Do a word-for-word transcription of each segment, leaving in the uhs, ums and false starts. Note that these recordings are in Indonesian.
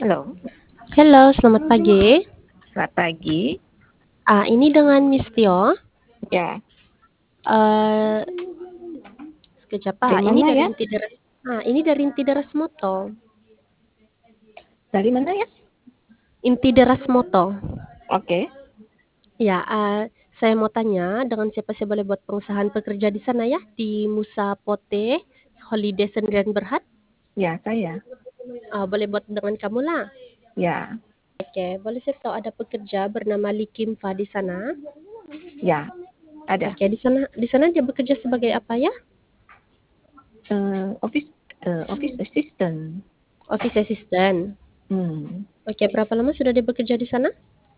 Halo. Halo, selamat pagi. Selamat pagi. Ah, ini dengan Miss Tio. Ya. Eee, sekejap, Dari ah, ini mana dari ya? Inti Deras ah, ini dari Inti Deras Moto. Dari mana ya? Inti Deras Moto. Oke. Ya, eee, saya mau tanya dengan siapa saya boleh buat pengusahaan pekerja di sana ya, di Musa Pote Holiday Sendirian Berhad? Ya, saya. Ah, boleh buat dengan kamulah. Ya. Oke, boleh saya tahu ada pekerja bernama Lee Kim Fa di sana? Ya, ada. Oke, di sana di sana dia bekerja sebagai apa ya? Eh, office eh, office assistant. Office assistant. Hmm, Oke, berapa lama sudah dia bekerja di sana?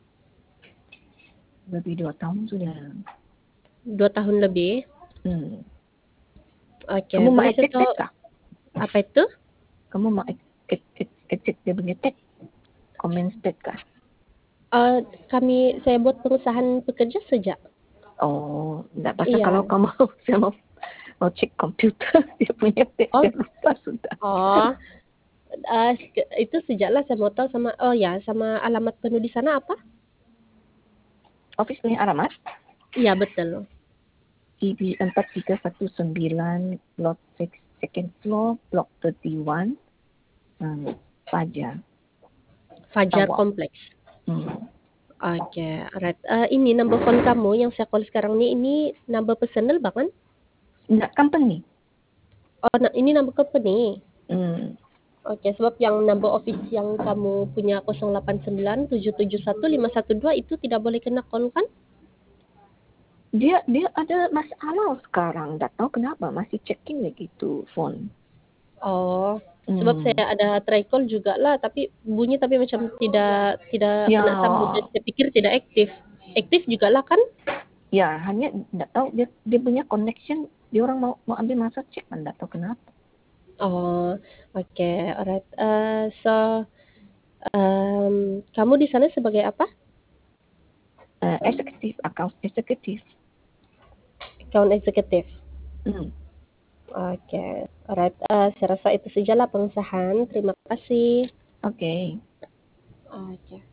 lebih dua tahun sudah. Dua tahun lebih. Hmm. Oke, Kamu mau boleh saya ecek tek tahu kah? apa itu? Kamu mau ecek ecek ecek dia punya tek? Comment tek kah? Eee, kami saya buat pengusahaan pekerja sejak. Oh, enggak pasal kalau Iya. kamu saya mau mau cek komputer dia punya tek Oh saya lupa sudah. oh, eee, ke itu sejaklah saya mau tahu sama oh ya, sama alamat penuh di sana apa? Office punya alamat? Iya, betul. E B empat tiga satu sembilan lot six second floor block thirty-one um, Fajar Fajar Tower. Kompleks. Hmm. Oke, alright. Eee, ini number phone kamu yang saya call sekarang nih, ini number personal bahkan? Enggak company. Oh, nah ini number company? Hmm. Oke, sebab yang number office yang kamu punya nol delapan sembilan tujuh tujuh satu lima satu dua itu tidak boleh kena call kan? Dia dia ada masalah sekarang. Enggak tahu kenapa masih checking begitu phone. Oh, sebab Hmm. saya ada try call jugalah, tapi bunyi tapi macam tidak tidak Ya, kena sambung dan saya pikir tidak aktif. Aktif jugalah kan? ya hanya enggak tahu dia dia punya connection. Dia orang mau mau ambil masa cek, enggak tahu kenapa. Oh, oke, alright. Eee, so, mmm, kamu di sana sebagai apa? Uh, executive account executive. Account executive. Hmm. Oke, alright. Eee, saya rasa itu sajalah pengusahaan. Terima kasih. Oke. Oke.